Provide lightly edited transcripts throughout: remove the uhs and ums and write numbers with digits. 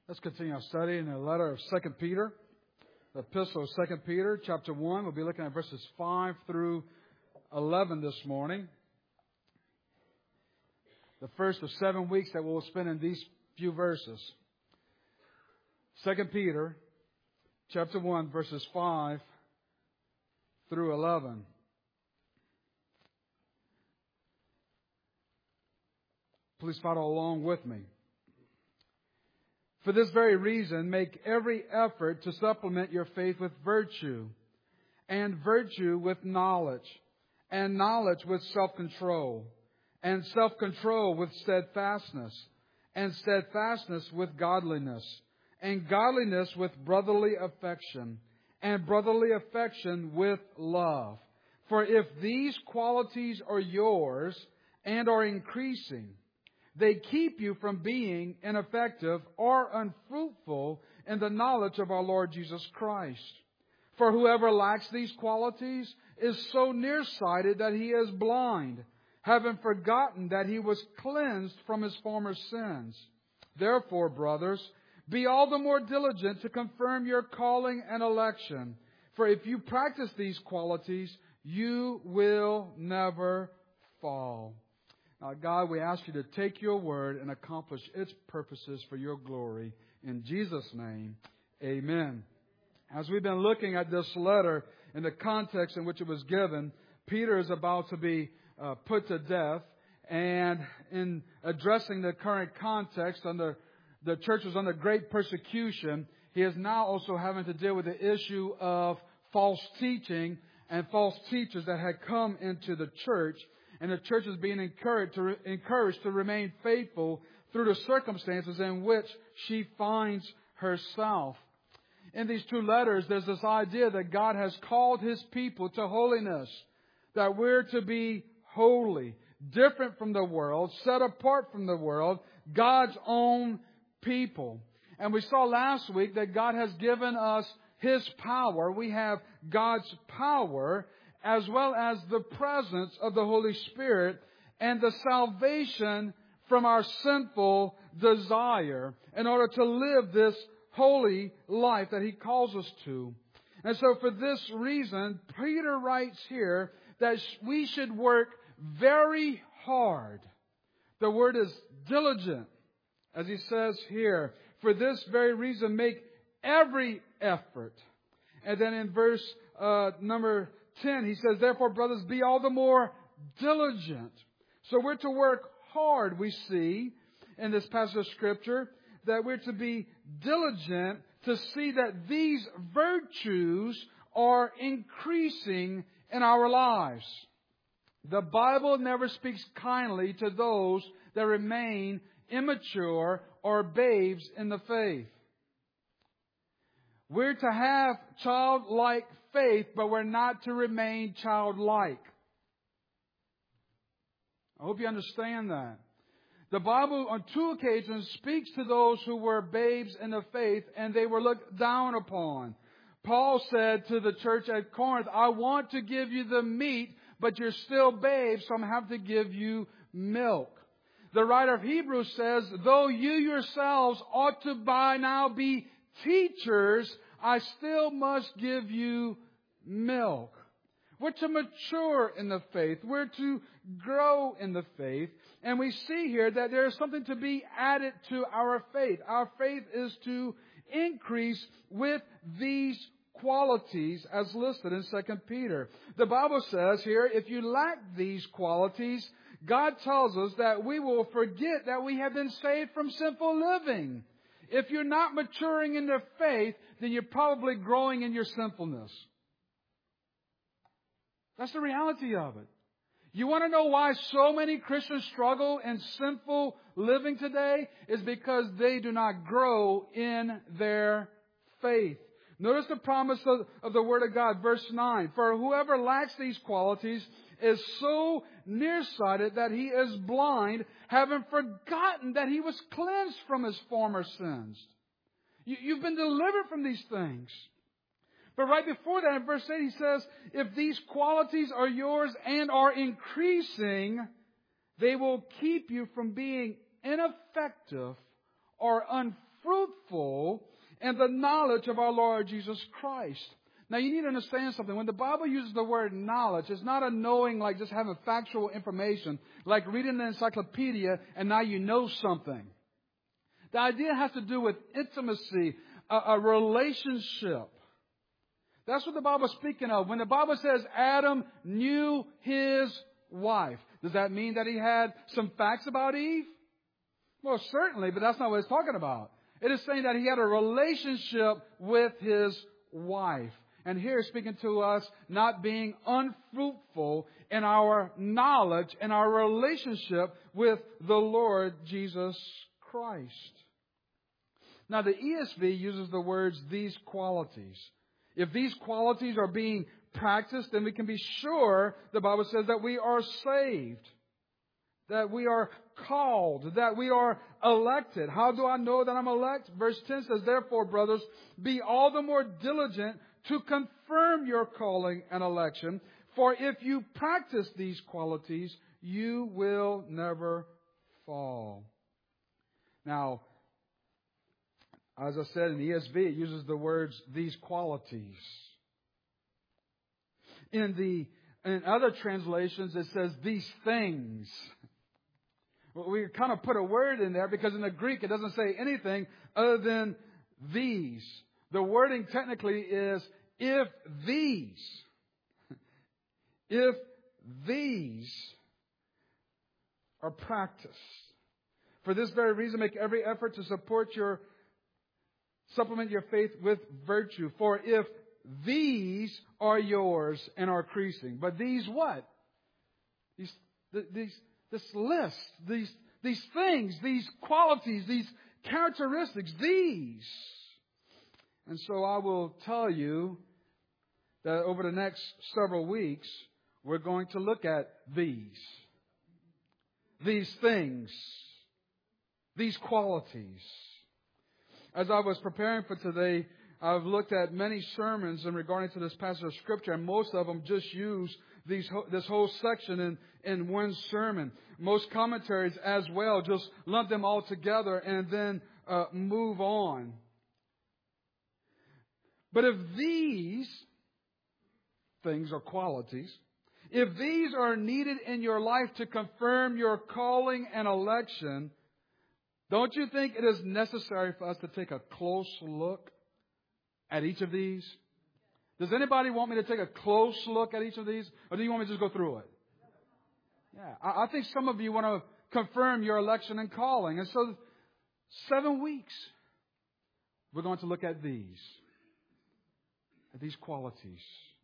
Let's continue our study in the letter of 2 Peter, the epistle of 2 Peter, chapter 1. We'll be looking at verses 5 through 11 this morning. The first of 7 weeks that we'll spend in these few verses. 2 Peter, chapter 1, verses 5 through 11. Please follow along with me. For this very reason, make every effort to supplement your faith with virtue, and virtue with knowledge, and knowledge with self-control, and self-control with steadfastness, and steadfastness with godliness, and godliness with brotherly affection, and brotherly affection with love. For if these qualities are yours and are increasing, they keep you from being ineffective or unfruitful in the knowledge of our Lord Jesus Christ. For whoever lacks these qualities is so nearsighted that he is blind, having forgotten that he was cleansed from his former sins. Therefore, brothers, be all the more diligent to confirm your calling and election. For if you practice these qualities, you will never fall. Now, God, we ask you to take your word and accomplish its purposes for your glory. In Jesus' name, amen. As we've been looking at this letter in the context in which it was given, Peter is about to be put to death. And in addressing the current context, the church was under great persecution. He is now also having to deal with the issue of false teaching and false teachers that had come into the church. And the church is being encouraged to remain faithful through the circumstances in which she finds herself. In these two letters, there's this idea that God has called His people to holiness, that we're to be holy, different from the world, set apart from the world, God's own people. And we saw last week that God has given us His power. We have God's power, as well as the presence of the Holy Spirit and the salvation from our sinful desire in order to live this holy life that He calls us to. And so for this reason, Peter writes here that we should work very hard. The word is diligent, as he says here. For this very reason, make every effort. And then in verse number 10, he says, therefore, brothers, be all the more diligent. So we're to work hard, we see in this passage of Scripture, that we're to be diligent to see that these virtues are increasing in our lives. The Bible never speaks kindly to those that remain immature or babes in the faith. We're to have childlike faith, but we're not to remain childlike. I hope you understand that. The Bible on 2 occasions speaks to those who were babes in the faith and they were looked down upon. Paul said to the church at Corinth, I want to give you the meat, but you're still babes, so I'm going to have to give you milk. The writer of Hebrews says, though you yourselves ought to by now be teachers, I still must give you milk. We're to mature in the faith. We're to grow in the faith. And we see here that there is something to be added to our faith. Our faith is to increase with these qualities as listed in 2 Peter. The Bible says here, if you lack these qualities, God tells us that we will forget that we have been saved from sinful living. If you're not maturing in the faith, then you're probably growing in your sinfulness. That's the reality of it. You want to know why so many Christians struggle in sinful living today? Is because they do not grow in their faith. Notice the promise of the Word of God, verse 9. For whoever lacks these qualities is so nearsighted that he is blind, having forgotten that he was cleansed from his former sins. You've been delivered from these things. But right before that, in verse 8, he says, if these qualities are yours and are increasing, they will keep you from being ineffective or unfruitful fruitful in the knowledge of our Lord Jesus Christ. Now, you need to understand something. When the Bible uses the word knowledge, it's not a knowing like just having factual information, like reading an encyclopedia and now you know something. The idea has to do with intimacy, a relationship. That's what the Bible is speaking of. When the Bible says Adam knew his wife, does that mean that he had some facts about Eve? Well, certainly, but that's not what it's talking about. It is saying that he had a relationship with his wife. And here it's speaking to us not being unfruitful in our knowledge and our relationship with the Lord Jesus Christ. Now, the ESV uses the words, these qualities. If these qualities are being practiced, then we can be sure, the Bible says, that we are saved, that we are called, that we are elected. How do I know that I'm elect? Verse 10 says, therefore, brothers, be all the more diligent to confirm your calling and election. For if you practice these qualities, you will never fall. Now, as I said in the ESV, it uses the words, these qualities. In other translations, it says, these things. Well, we kind of put a word in there because in the Greek it doesn't say anything other than these. The wording technically is, if these are practiced. For this very reason, make every effort to supplement your faith with virtue. For if these are yours and are increasing. But these what? This list, these things, these qualities, these characteristics, these. And so I will tell you that over the next several weeks, we're going to look at these things, these qualities. As I was preparing for today, I've looked at many sermons in regarding to this passage of Scripture, and most of them just use this whole section in one sermon. Most commentaries as well just lump them all together and then move on. But if these things or qualities, if these are needed in your life to confirm your calling and election, don't you think it is necessary for us to take a close look at each of these? Does anybody want me to take a close look at each of these? Or do you want me to just go through it? Yeah, I think some of you want to confirm your election and calling. And so 7 weeks, we're going to look at these qualities,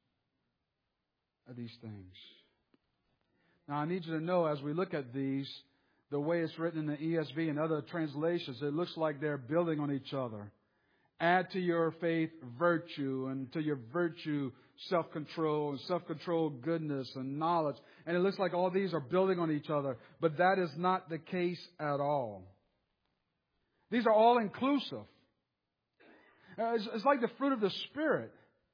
at these things. Now, I need you to know as we look at these, the way it's written in the ESV and other translations, it looks like they're building on each other. Add to your faith virtue, and to your virtue self-control, and self-control goodness and knowledge. And it looks like all these are building on each other. But that is not the case at all. These are all inclusive. It's like the fruit of the Spirit.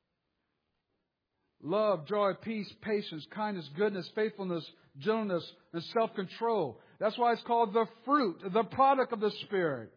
Love, joy, peace, patience, kindness, goodness, faithfulness, gentleness, and self-control. That's why it's called the fruit, the product of the Spirit.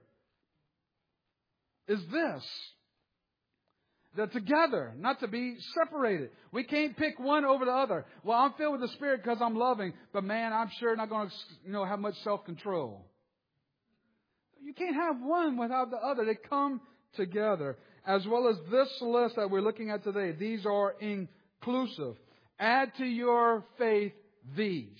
Is this. That together, not to be separated. We can't pick one over the other. Well, I'm filled with the Spirit because I'm loving, but man, I'm sure not going to have much self-control. You can't have one without the other. They come together. As well as this list that we're looking at today. These are inclusive. Add to your faith these.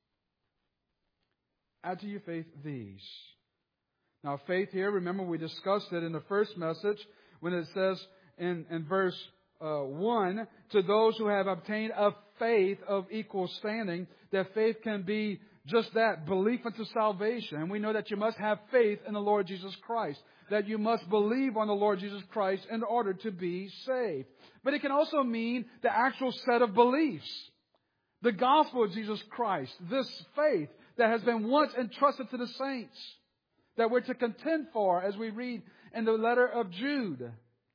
Add to your faith these. Now, faith here, remember we discussed it in the first message when it says in verse 1, to those who have obtained a faith of equal standing, that faith can be just that, belief unto salvation. And we know that you must have faith in the Lord Jesus Christ, that you must believe on the Lord Jesus Christ in order to be saved. But it can also mean the actual set of beliefs. The gospel of Jesus Christ, this faith that has been once entrusted to the saints, that we're to contend for as we read in the letter of Jude.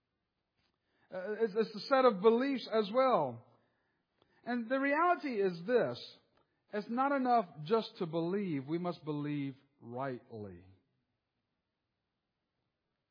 It's a set of beliefs as well. And the reality is this. It's not enough just to believe. We must believe rightly.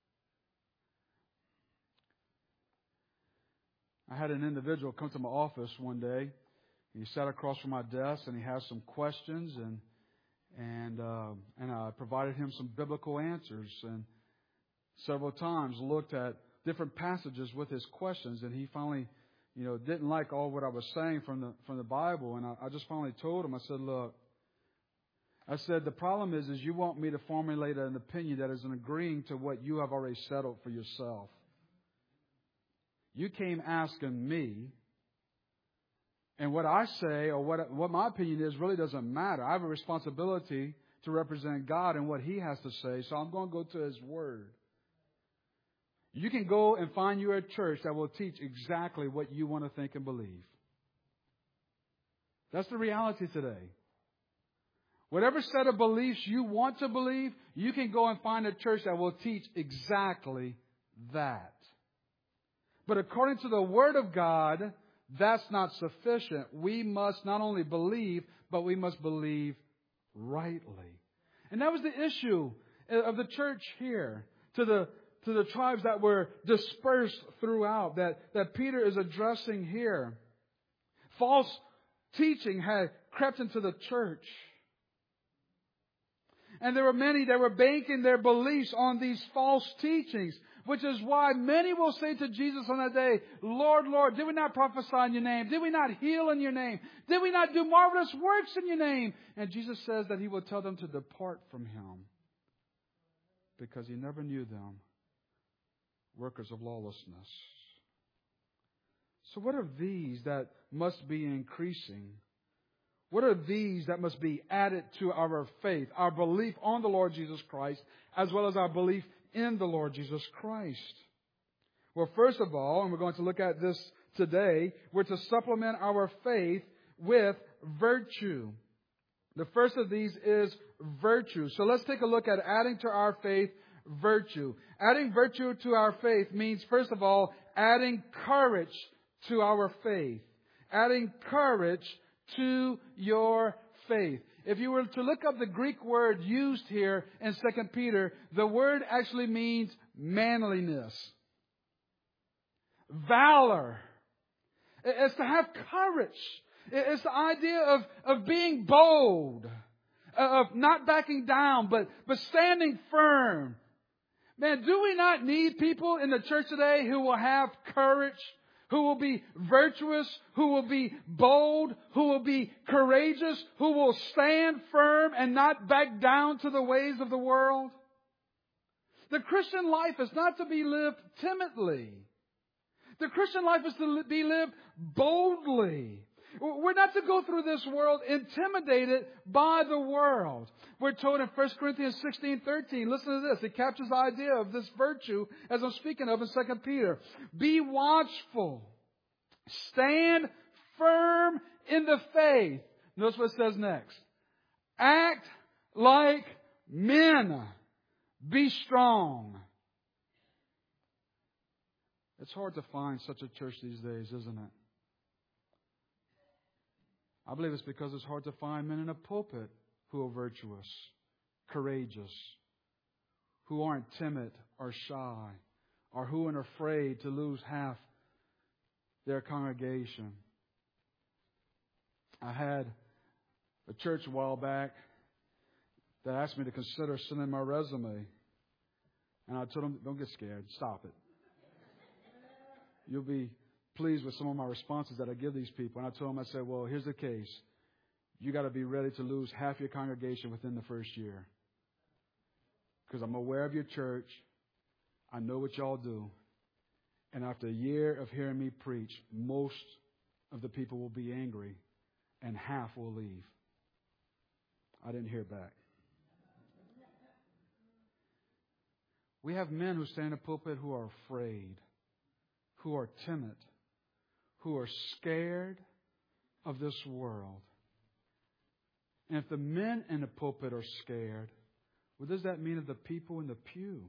I had an individual come to my office one day. He sat across from my desk and he had some questions, and I provided him some biblical answers, and several times looked at different passages with his questions, and he finally, didn't like all what I was saying from the Bible, and I just finally told him, I said, look, the problem is you want me to formulate an opinion that is agreeing to what you have already settled for yourself. You came asking me, and what I say or what my opinion is really doesn't matter. I have a responsibility to represent God and what He has to say, so I'm going to go to His Word. You can go and find you a church that will teach exactly what you want to think and believe. That's the reality today. Whatever set of beliefs you want to believe, you can go and find a church that will teach exactly that. But according to the Word of God, that's not sufficient. We must not only believe, but we must believe rightly. And that was the issue of the church here, to the tribes that were dispersed throughout, that Peter is addressing here. False teaching had crept into the church. And there were many that were banking their beliefs on these false teachings, which is why many will say to Jesus on that day, Lord, Lord, did we not prophesy in your name? Did we not heal in your name? Did we not do marvelous works in your name? And Jesus says that He will tell them to depart from Him because He never knew them, workers of lawlessness. So what are these that must be increasing? What are these that must be added to our faith, our belief on the Lord Jesus Christ, as well as our belief in the Lord Jesus Christ? Well, first of all, and we're going to look at this today, we're to supplement our faith with virtue. The first of these is virtue. So let's take a look at adding to our faith virtue. Adding virtue to our faith means, first of all, adding courage to our faith. Adding courage to your faith. If you were to look up the Greek word used here in 2 Peter, the word actually means manliness, valor. It's to have courage. It's the idea of being bold, of not backing down, but standing firm. Man, do we not need people in the church today who will have courage, who will be virtuous, who will be bold, who will be courageous, who will stand firm and not back down to the ways of the world? The Christian life is not to be lived timidly. The Christian life is to be lived boldly. We're not to go through this world intimidated by the world. We're told in 1 Corinthians 16:13, listen to this. It captures the idea of this virtue as I'm speaking of in 2 Peter. Be watchful. Stand firm in the faith. Notice what it says next. Act like men. Be strong. It's hard to find such a church these days, isn't it? I believe it's because it's hard to find men in a pulpit who are virtuous, courageous, who aren't timid or shy, or who aren't afraid to lose half their congregation. I had a church a while back that asked me to consider sending my resume. And I told them, don't get scared. Stop it. You'll be pleased with some of my responses that I give these people. And I told them, I said, well, here's the case. You got to be ready to lose half your congregation within the first year. Because I'm aware of your church. I know what y'all do. And after a year of hearing me preach, most of the people will be angry and half will leave. I didn't hear back. We have men who stand in the pulpit who are afraid, who are timid, who are scared of this world. And if the men in the pulpit are scared, what does that mean of the people in the pew?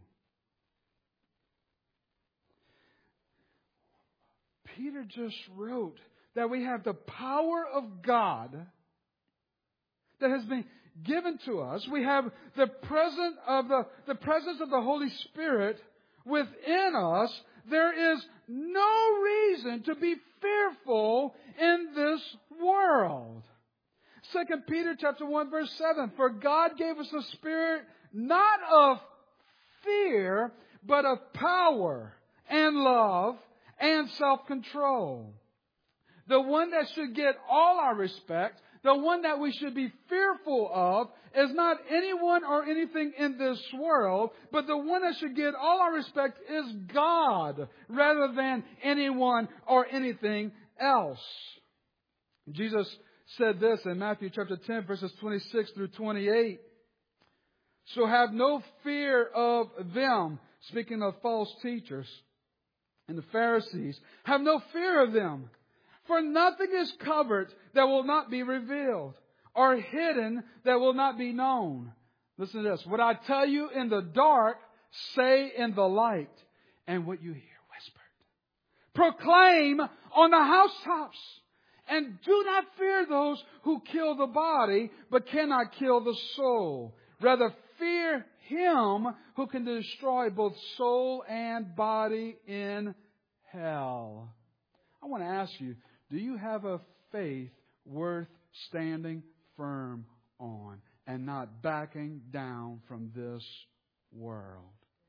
Peter just wrote that we have the power of God that has been given to us. We have the presence of the Holy Spirit within us There is no reason to be fearful in this world. 2 Peter chapter 1 verse 7, for God gave us a spirit not of fear, but of power and love and self-control. The one that should get all our respect, the one that we should be fearful of, is not anyone or anything in this world, but the one that should get all our respect is God, rather than anyone or anything else. Jesus said this in Matthew chapter 10, verses 26 through 28. So have no fear of them, speaking of false teachers and the Pharisees. Have no fear of them, for nothing is covered that will not be revealed, or hidden that will not be known. Listen to this. What I tell you in the dark, say in the light, and what you hear whispered, proclaim on the housetops. And do not fear those who kill the body, but cannot kill the soul. Rather, fear Him who can destroy both soul and body in hell. I want to ask you, do you have a faith worth standing firm on and not backing down from this world?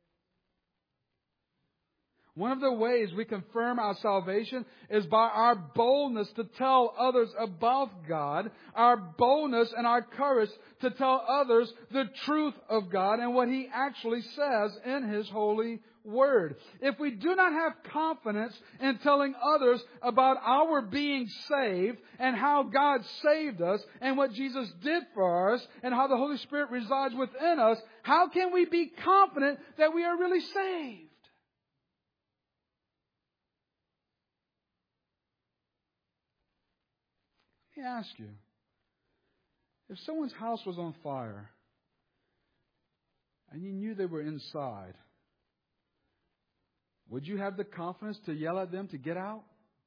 One of the ways we confirm our salvation is by our boldness to tell others about God, our boldness and our courage to tell others the truth of God and what He actually says in His holy Word. If we do not have confidence in telling others about our being saved and how God saved us and what Jesus did for us and how the Holy Spirit resides within us, how can we be confident that we are really saved? Let me ask you, if someone's house was on fire and you knew they were inside, would you have the confidence to yell at them to get out?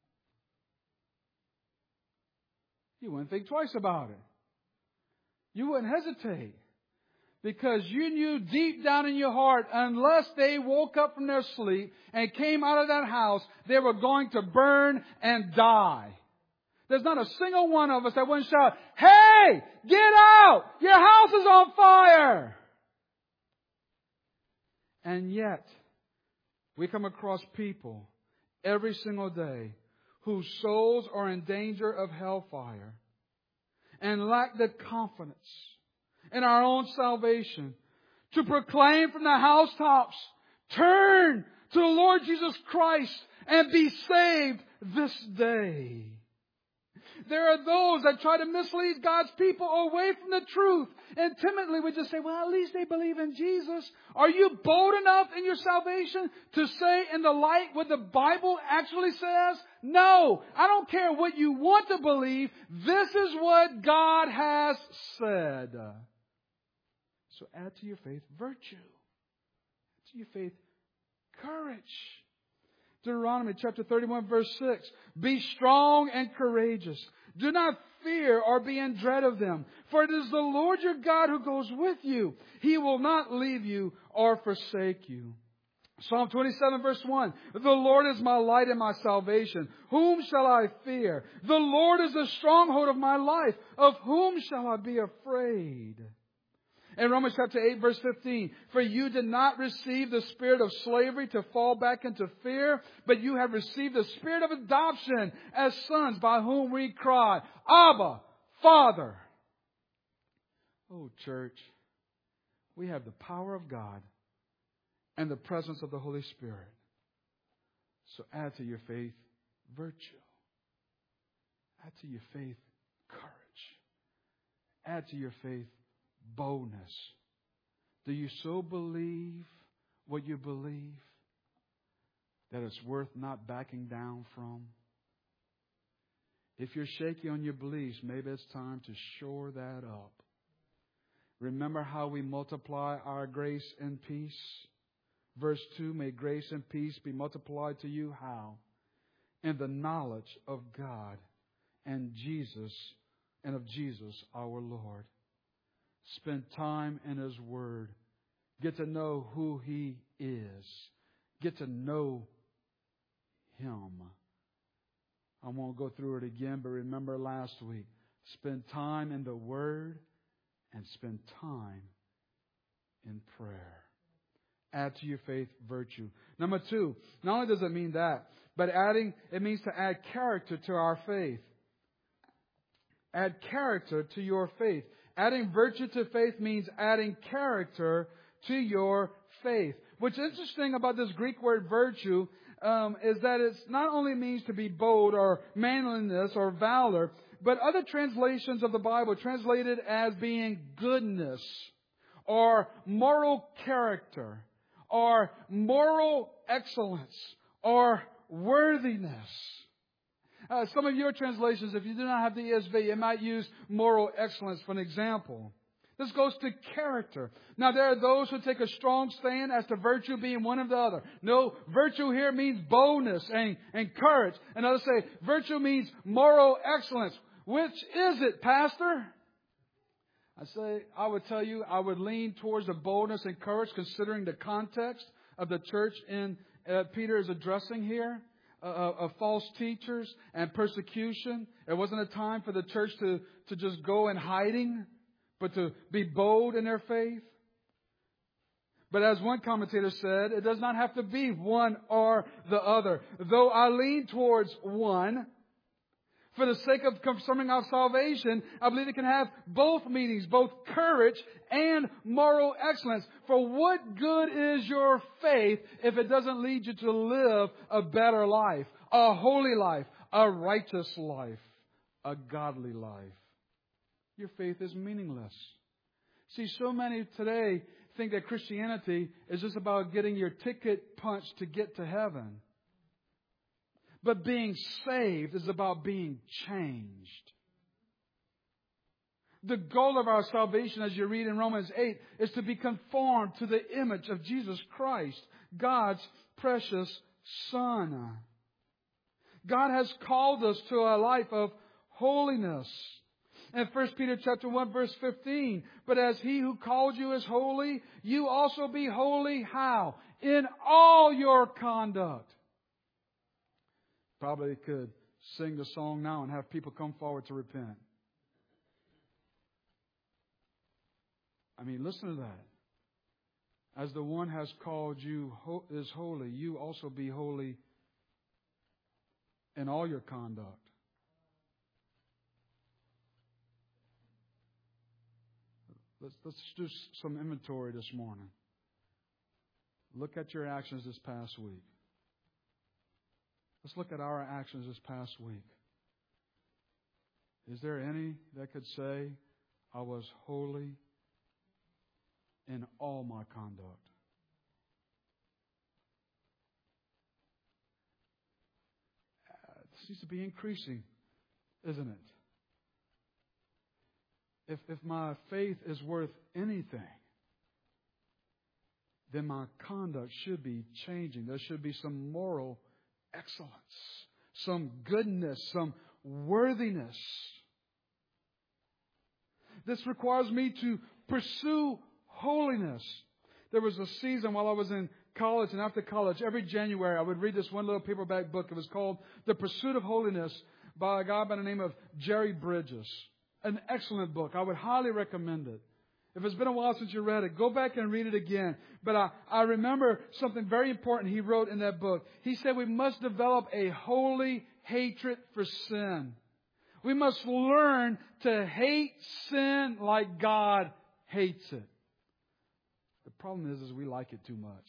You wouldn't think twice about it. You wouldn't hesitate. Because you knew deep down in your heart, unless they woke up from their sleep and came out of that house, they were going to burn and die. There's not a single one of us that wouldn't shout, "Hey, get out! Your house is on fire!" And yet, we come across people every single day whose souls are in danger of hellfire and lack the confidence in our own salvation to proclaim from the housetops, turn to the Lord Jesus Christ and be saved this day. There are those that try to mislead God's people away from the truth. And timidly we just say, well, at least they believe in Jesus. Are you bold enough in your salvation to say in the light what the Bible actually says? No, I don't care what you want to believe. This is what God has said. So add to your faith virtue. Add to your faith courage. Deuteronomy chapter 31 verse 6. Be strong and courageous. Do not fear or be in dread of them. For it is the Lord your God who goes with you. He will not leave you or forsake you. Psalm 27 verse 1. The Lord is my light and my salvation. Whom shall I fear? The Lord is the stronghold of my life. Of whom shall I be afraid? In Romans chapter 8 verse 15, for you did not receive the spirit of slavery to fall back into fear, but you have received the spirit of adoption as sons, by whom we cry, Abba, Father. Oh, church, we have the power of God and the presence of the Holy Spirit. So add to your faith virtue. Add to your faith courage. Add to your faith boldness. Do you so believe what you believe that it's worth not backing down from? If you're shaky on your beliefs, maybe it's time to shore that up. Remember how we multiply our grace and peace? Verse 2, may grace and peace be multiplied to you. How? In the knowledge of God and Jesus, and of Jesus our Lord. Spend time in His Word. Get to know who He is. Get to know Him. I won't go through it again, but remember last week. Spend time in the Word and spend time in prayer. Add to your faith virtue. Number 2, not only does it mean that, but it means to add character to our faith. Add character to your faith. Adding virtue to faith means adding character to your faith. What's interesting about this Greek word virtue is that it not only means to be bold or manliness or valor, but other translations of the Bible translate it as being goodness or moral character or moral excellence or worthiness. Some of your translations, if you do not have the ESV, it might use moral excellence for an example. This goes to character. Now, there are those who take a strong stand as to virtue being one or the other. No, virtue here means boldness and courage. And others say virtue means moral excellence. Which is it, Pastor? I would tell you, I would lean towards the boldness and courage considering the context of the church Peter is addressing here. Of false teachers and persecution. It wasn't a time for the church to just go in hiding, but to be bold in their faith. But as one commentator said, it does not have to be one or the other. Though I lean towards one, for the sake of confirming our salvation, I believe it can have both meanings, both courage and moral excellence. For what good is your faith if it doesn't lead you to live a better life, a holy life, a righteous life, a godly life? Your faith is meaningless. See, so many today think that Christianity is just about getting your ticket punched to get to heaven. But being saved is about being changed. The goal of our salvation, as you read in Romans 8, is to be conformed to the image of Jesus Christ, God's precious Son. God has called us to a life of holiness. In 1 Peter chapter 1, verse 15, but as He who called you is holy, you also be holy. How? In all your conduct. Probably could sing the song now and have people come forward to repent. I mean, listen to that. As the one has called you is holy, you also be holy in all your conduct. Let's do some inventory this morning. Look at your actions this past week. Let's look at our actions this past week. Is there any that could say, I was holy in all my conduct? It seems to be increasing, isn't it? If my faith is worth anything, then my conduct should be changing. There should be some moral excellence, some goodness, some worthiness. This requires me to pursue holiness. There was a season while I was in college and after college, every January I would read this one little paperback book. It was called The Pursuit of Holiness by a guy by the name of Jerry Bridges. An excellent book. I would highly recommend it. If it's been a while since you read it, go back and read it again. But I remember something very important he wrote in that book. He said we must develop a holy hatred for sin. We must learn to hate sin like God hates it. The problem is we like it too much.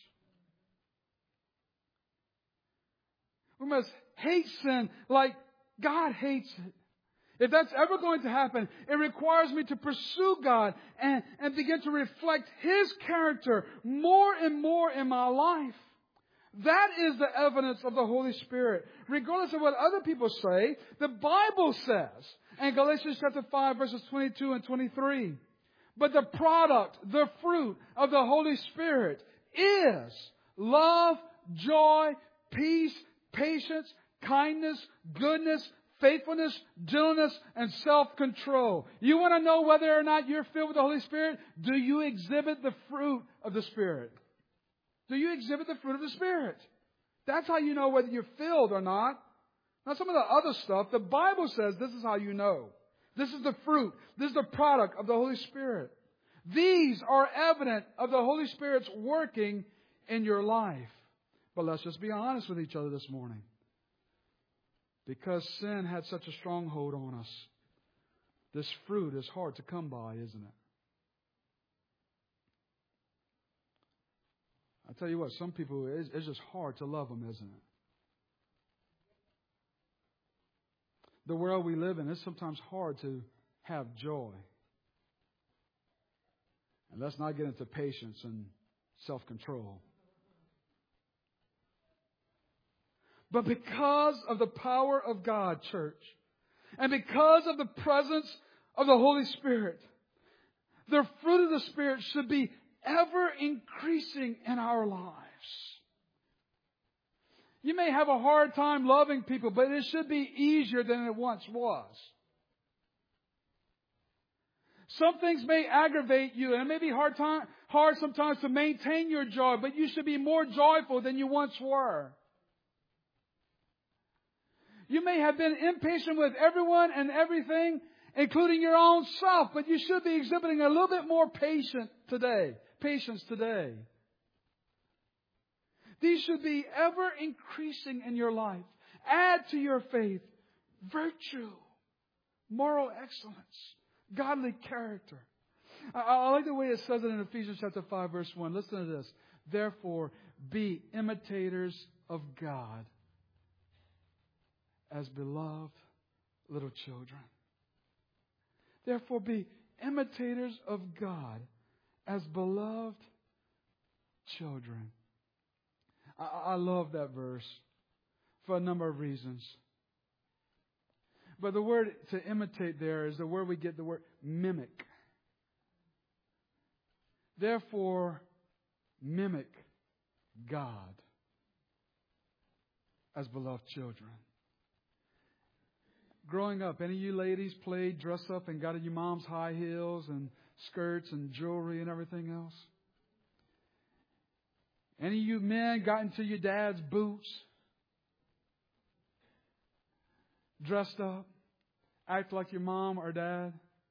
We must hate sin like God hates it. If that's ever going to happen, it requires me to pursue God and begin to reflect His character more and more in my life. That is the evidence of the Holy Spirit. Regardless of what other people say, the Bible says in Galatians chapter 5, verses 22 and 23, but the product, the fruit of the Holy Spirit is love, joy, peace, patience, kindness, goodness, faithfulness, gentleness, and self-control. You want to know whether or not you're filled with the Holy Spirit? Do you exhibit the fruit of the Spirit? Do you exhibit the fruit of the Spirit? That's how you know whether you're filled or not. Not some of the other stuff. The Bible says this is how you know. This is the fruit. This is the product of the Holy Spirit. These are evident of the Holy Spirit's working in your life. But let's just be honest with each other this morning. Because sin had such a stronghold on us, this fruit is hard to come by, isn't it? I tell you what, some people, it's just hard to love them, isn't it? The world we live in, it's sometimes hard to have joy. And let's not get into patience and self-control. But because of the power of God, church, and because of the presence of the Holy Spirit, the fruit of the Spirit should be ever increasing in our lives. You may have a hard time loving people, but it should be easier than it once was. Some things may aggravate you, and it may be hard sometimes to maintain your joy, but you should be more joyful than you once were. You may have been impatient with everyone and everything, including your own self, but you should be exhibiting a little bit more patience today. These should be ever increasing in your life. Add to your faith virtue, moral excellence, godly character. I like the way it says it in Ephesians chapter 5, verse 1. Listen to this. Therefore, be imitators of God as beloved little children. Therefore, be imitators of God as beloved children. I love that verse for a number of reasons. But the word to imitate there is the word we get the word mimic. Therefore, mimic God as beloved children. Growing up, any of you ladies played dress up and got in your mom's high heels and skirts and jewelry and everything else? Any of you men got into your dad's boots, dressed up, act like your mom or dad?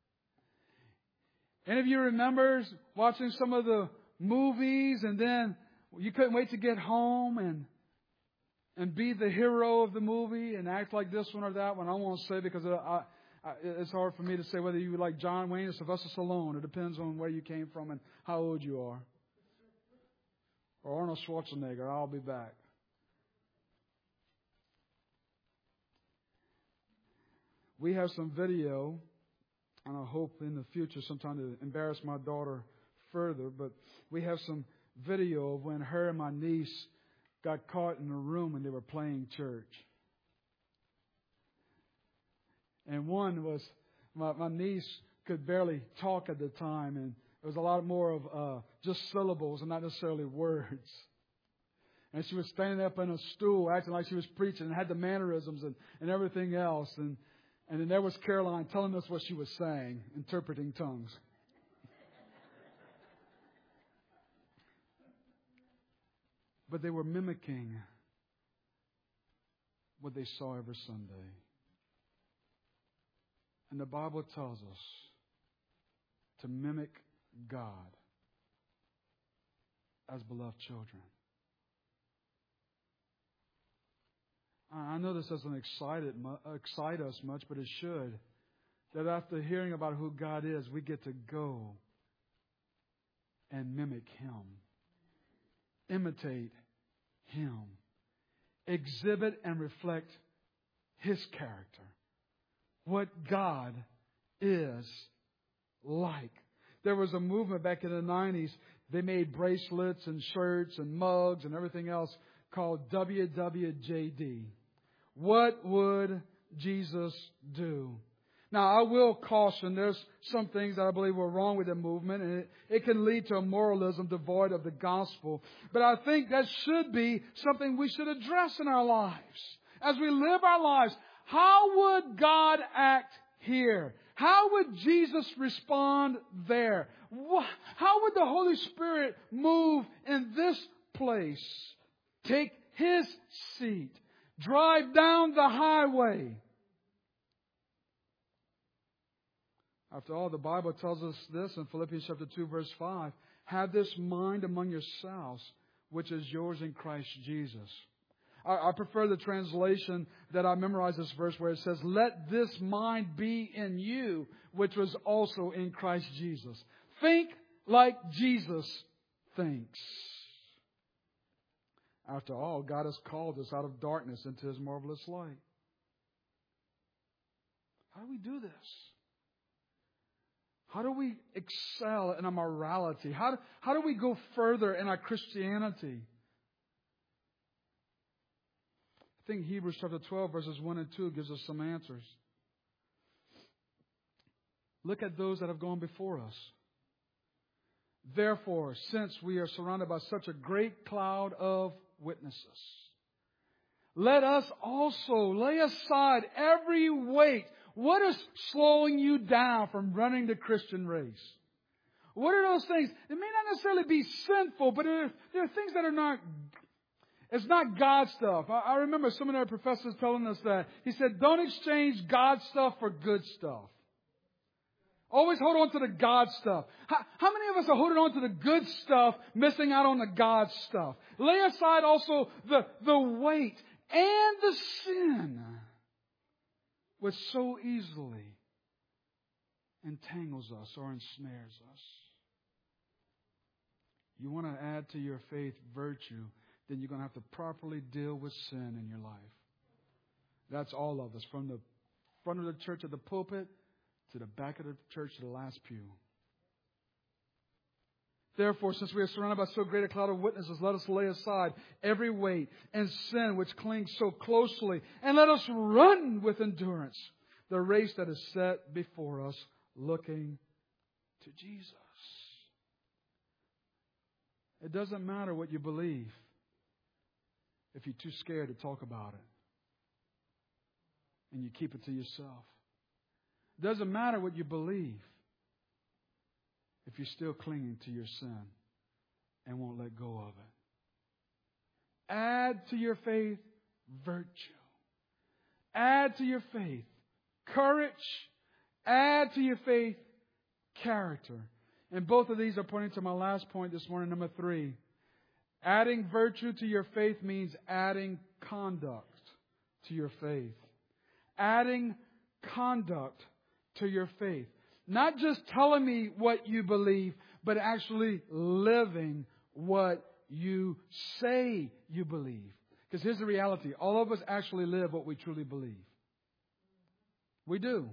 Any of you remembers watching some of the movies and then you couldn't wait to get home and be the hero of the movie and act like this one or that one? I won't say because it's hard for me to say whether you like John Wayne or Sylvester Stallone. It depends on where you came from and how old you are. Or Arnold Schwarzenegger, I'll be back. We have some video, and I hope in the future sometime to embarrass my daughter further, but we have some video of when her and my niece got caught in a room when they were playing church. And one was, my niece could barely talk at the time, and it was a lot more of just syllables and not necessarily words. And she was standing up on a stool acting like she was preaching and had the mannerisms and everything else. And then there was Caroline telling us what she was saying, interpreting tongues. But they were mimicking what they saw every Sunday. And the Bible tells us to mimic God as beloved children. I know this doesn't excite us much, but it should. That after hearing about who God is, we get to go and mimic Him. Imitate Him. Exhibit and reflect His character. What God is like. There was a movement back in the 90s. They made bracelets and shirts and mugs and everything else called WWJD. What would Jesus do? Now, I will caution, there's some things that I believe were wrong with the movement, and it can lead to a moralism devoid of the gospel. But I think that should be something we should address in our lives. As we live our lives, how would God act here? How would Jesus respond there? How would the Holy Spirit move in this place? Take His seat. Drive down the highway. After all, the Bible tells us this in Philippians chapter 2, verse 5. Have this mind among yourselves, which is yours in Christ Jesus. I prefer the translation that I memorized this verse where it says, let this mind be in you, which was also in Christ Jesus. Think like Jesus thinks. After all, God has called us out of darkness into His marvelous light. How do we do this? How do we excel in our morality? How do we go further in our Christianity? I think Hebrews chapter 12, verses 1 and 2 gives us some answers. Look at those that have gone before us. Therefore, since we are surrounded by such a great cloud of witnesses, let us also lay aside every weight. What is slowing you down from running the Christian race? What are those things? It may not necessarily be sinful, but there are things that are not. It's not God stuff. I remember some of our professors telling us that. He said, don't exchange God stuff for good stuff. Always hold on to the God stuff. How many of us are holding on to the good stuff, missing out on the God stuff? Lay aside also the weight and the sin which so easily entangles us or ensnares us. You want to add to your faith virtue, then you're going to have to properly deal with sin in your life. That's all of us, from the front of the church at the pulpit to the back of the church to the last pew. Therefore, since we are surrounded by so great a cloud of witnesses, let us lay aside every weight and sin which clings so closely, and let us run with endurance the race that is set before us, looking to Jesus. It doesn't matter what you believe if you're too scared to talk about it and you keep it to yourself. It doesn't matter what you believe if you're still clinging to your sin and won't let go of it. Add to your faith virtue. Add to your faith courage. Add to your faith character. And both of these are pointing to my last point this morning, number 3. Adding virtue to your faith means adding conduct to your faith. Adding conduct to your faith. Not just telling me what you believe, but actually living what you say you believe. Because here's the reality. All of us actually live what we truly believe. We do.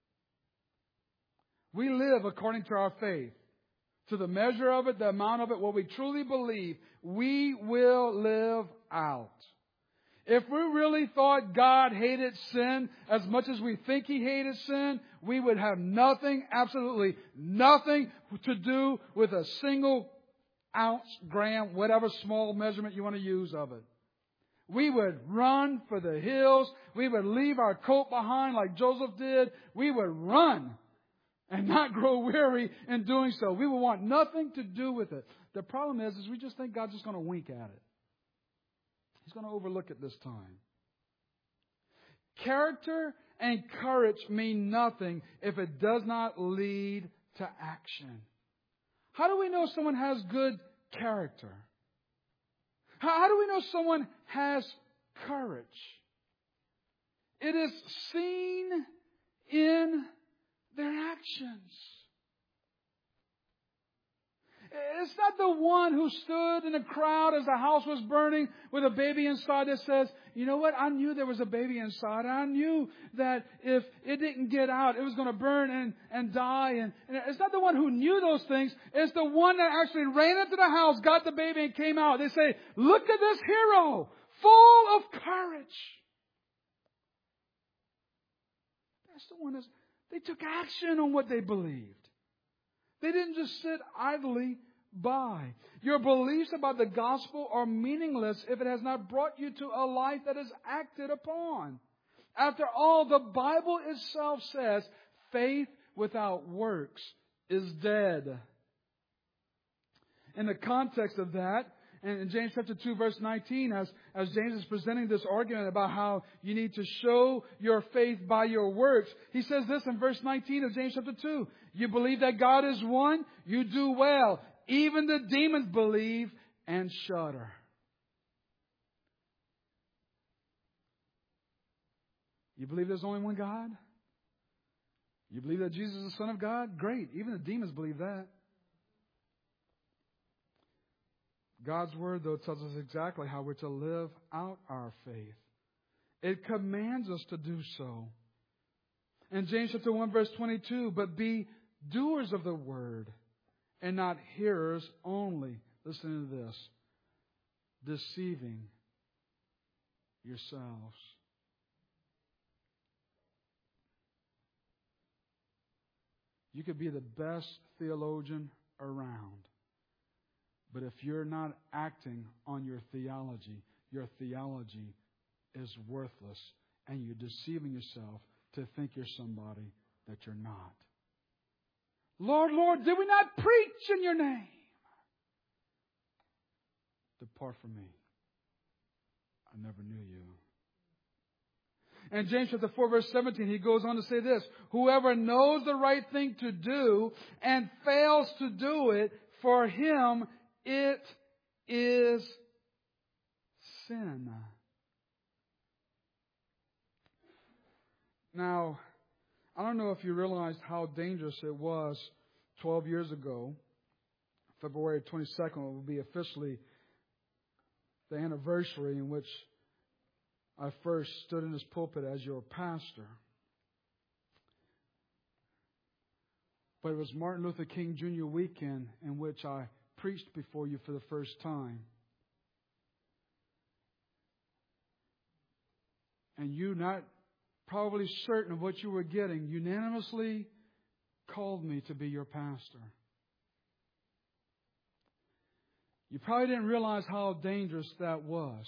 We live according to our faith. To the measure of it, the amount of it, what we truly believe, we will live out. If we really thought God hated sin as much as we think He hated sin, we would have nothing, absolutely nothing to do with a single ounce, gram, whatever small measurement you want to use of it. We would run for the hills. We would leave our coat behind like Joseph did. We would run and not grow weary in doing so. We would want nothing to do with it. The problem is we just think God's just going to wink at it. He's going to overlook it this time. Character and courage mean nothing if it does not lead to action. How do we know someone has good character? How do we know someone has courage? It is seen in their actions. It's not the one who stood in a crowd as the house was burning with a baby inside that says, you know what, I knew there was a baby inside. I knew that if it didn't get out, it was going to burn and die. And it's not the one who knew those things. It's the one that actually ran into the house, got the baby, and came out. They say, look at this hero, full of courage. That's the one they took action on what they believed. They didn't just sit idly by. Your beliefs about the gospel are meaningless if it has not brought you to a life that is acted upon. After all, the Bible itself says faith without works is dead. In the context of that, And in James chapter 2, verse 19, as James is presenting this argument about how you need to show your faith by your works, he says this in verse 19 of James chapter 2. You believe that God is one? You do well. Even the demons believe and shudder. You believe there's only one God? You believe that Jesus is the Son of God? Great. Even the demons believe that. God's Word, though, tells us exactly how we're to live out our faith. It commands us to do so. In James chapter 1, verse 22, but be doers of the Word and not hearers only. Listen to this. Deceiving yourselves. You could be the best theologian around. But if you're not acting on your theology is worthless. And you're deceiving yourself to think you're somebody that you're not. Lord, Lord, did we not preach in your name? Depart from me. I never knew you. And James chapter 4, verse 17, he goes on to say this. Whoever knows the right thing to do and fails to do it, for him it is sin. Now, I don't know if you realized how dangerous it was 12 years ago. February 22nd will be officially the anniversary in which I first stood in this pulpit as your pastor. But it was Martin Luther King Jr. weekend in which I preached before you for the first time. And you, not probably certain of what you were getting, unanimously called me to be your pastor. You probably didn't realize how dangerous that was.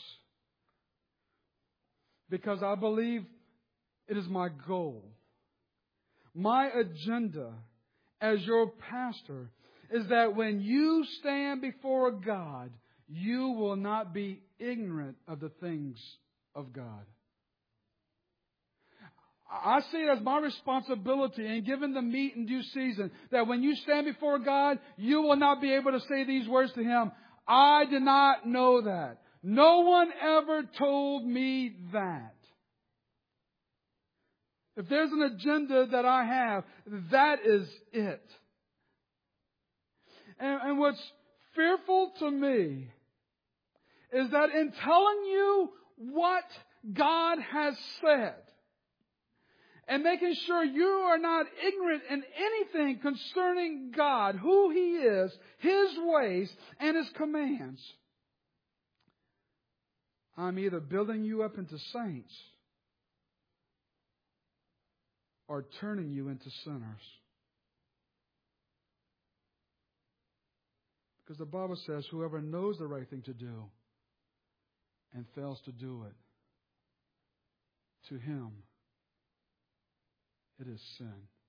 Because I believe it is my goal. My agenda as your pastor is that when you stand before God, you will not be ignorant of the things of God. I see it as my responsibility, and given the meat in due season, that when you stand before God, you will not be able to say these words to Him. I did not know that. No one ever told me that. If there's an agenda that I have, that is it. And what's fearful to me is that in telling you what God has said, and making sure you are not ignorant in anything concerning God, who He is, His ways, and His commands, I'm either building you up into saints or turning you into sinners. Because the Bible says, whoever knows the right thing to do and fails to do it, to him it is sin.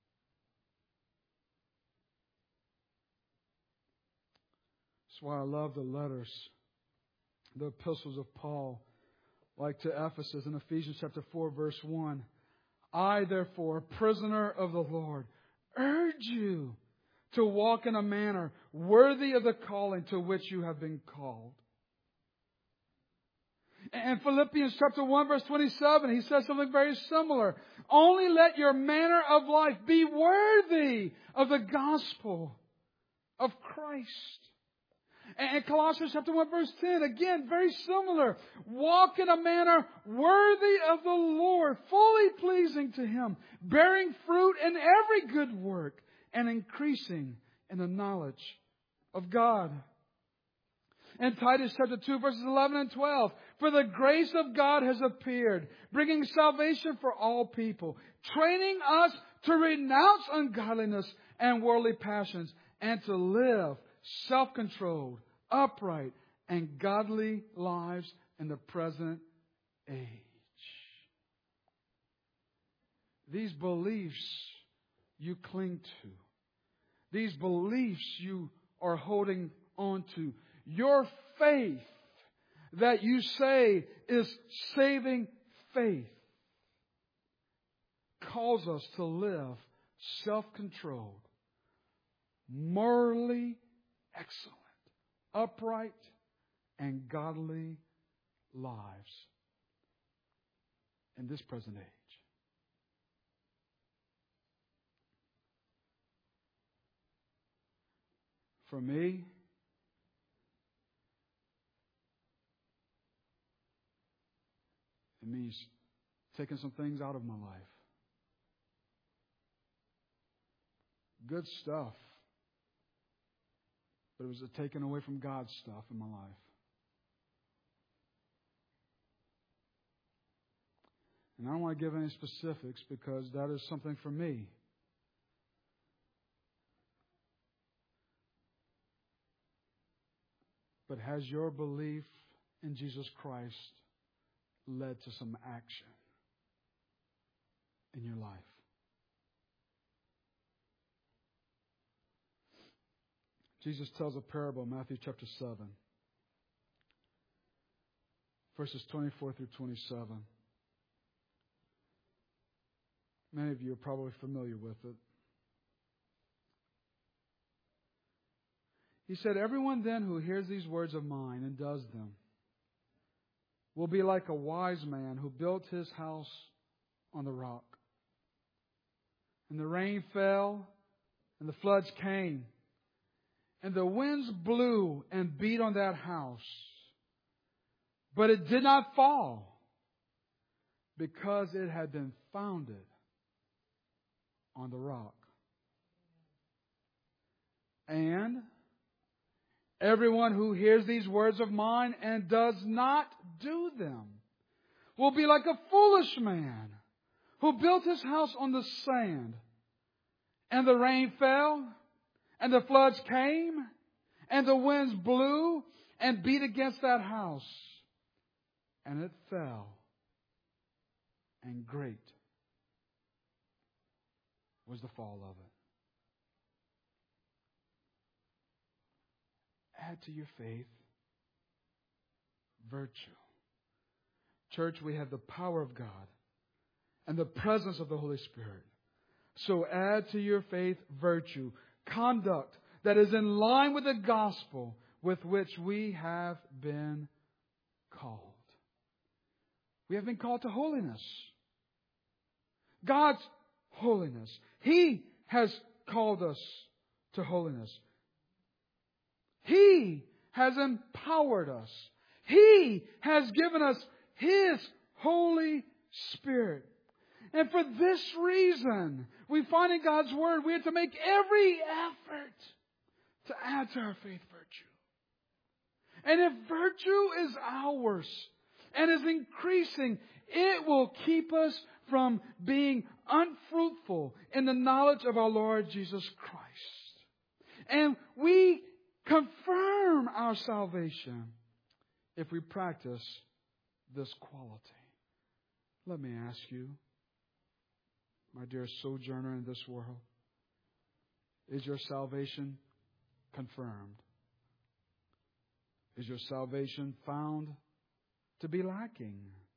That's why I love the letters, the epistles of Paul, like to Ephesus in Ephesians chapter 4, verse 1. I, therefore, prisoner of the Lord, urge you to walk in a manner worthy of the calling to which you have been called. And Philippians chapter 1, verse 27, he says something very similar. Only let your manner of life be worthy of the gospel of Christ. And Colossians chapter 1, verse 10, again, very similar. Walk in a manner worthy of the Lord, fully pleasing to Him, bearing fruit in every good work, and increasing in the knowledge of God. And Titus chapter 2, verses 11 and 12. For the grace of God has appeared, bringing salvation for all people, training us to renounce ungodliness and worldly passions, and to live self-controlled, upright, and godly lives in the present age. These beliefs you cling to. These beliefs you are holding on to. Your faith that you say is saving faith calls us to live self-controlled, morally excellent, upright, and godly lives in this present age. For me, it means taking some things out of my life. Good stuff. But it was a taking away from God's stuff in my life. And I don't want to give any specifics because that is something for me. But has your belief in Jesus Christ led to some action in your life? Jesus tells a parable in Matthew chapter 7, verses 24 through 27. Many of you are probably familiar with it. He said, "Everyone then who hears these words of mine and does them will be like a wise man who built his house on the rock. And the rain fell, and the floods came, and the winds blew and beat on that house. But it did not fall, because it had been founded on the rock. And everyone who hears these words of mine and does not do them will be like a foolish man who built his house on the sand. And the rain fell, and the floods came, and the winds blew and beat against that house. And it fell, and great was the fall of it." Add to your faith virtue. Church, we have the power of God and the presence of the Holy Spirit. So add to your faith virtue, conduct that is in line with the gospel with which we have been called. We have been called to holiness. God's holiness. He has called us to holiness. He has empowered us. He has given us His Holy Spirit. And for this reason, we find in God's Word we have to make every effort to add to our faith virtue. And if virtue is ours and is increasing, it will keep us from being unfruitful in the knowledge of our Lord Jesus Christ. And we confirm our salvation if we practice this quality. Let me ask you, my dear sojourner in this world, is your salvation confirmed? Is your salvation found to be lacking?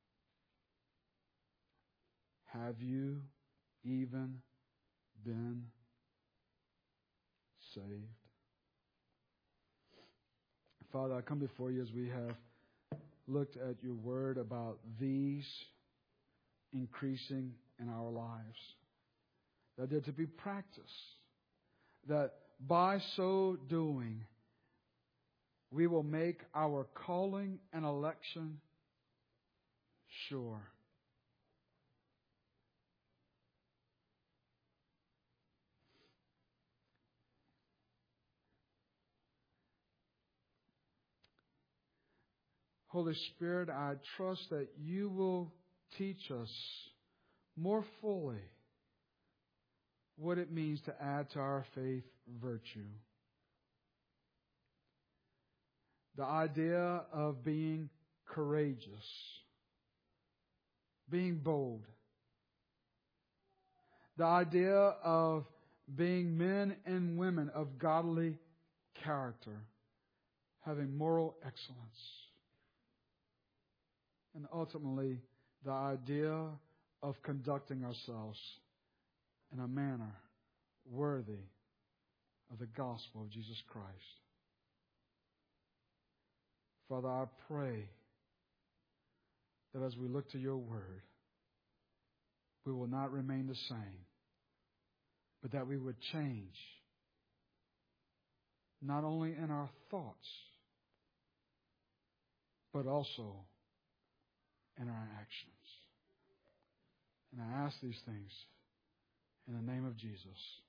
Have you even been saved? Father, I come before you as we have looked at your word about these increasing in our lives, that they're to be practiced, that by so doing, we will make our calling and election sure. Holy Spirit, I trust that you will teach us more fully what it means to add to our faith virtue. The idea of being courageous, being bold. The idea of being men and women of godly character. having moral excellence, and ultimately the idea of conducting ourselves in a manner worthy of the gospel of Jesus Christ. Father, I pray that as we look to your word, we will not remain the same, but that we would change not only in our thoughts, but also in our actions. And I ask these things in the name of Jesus.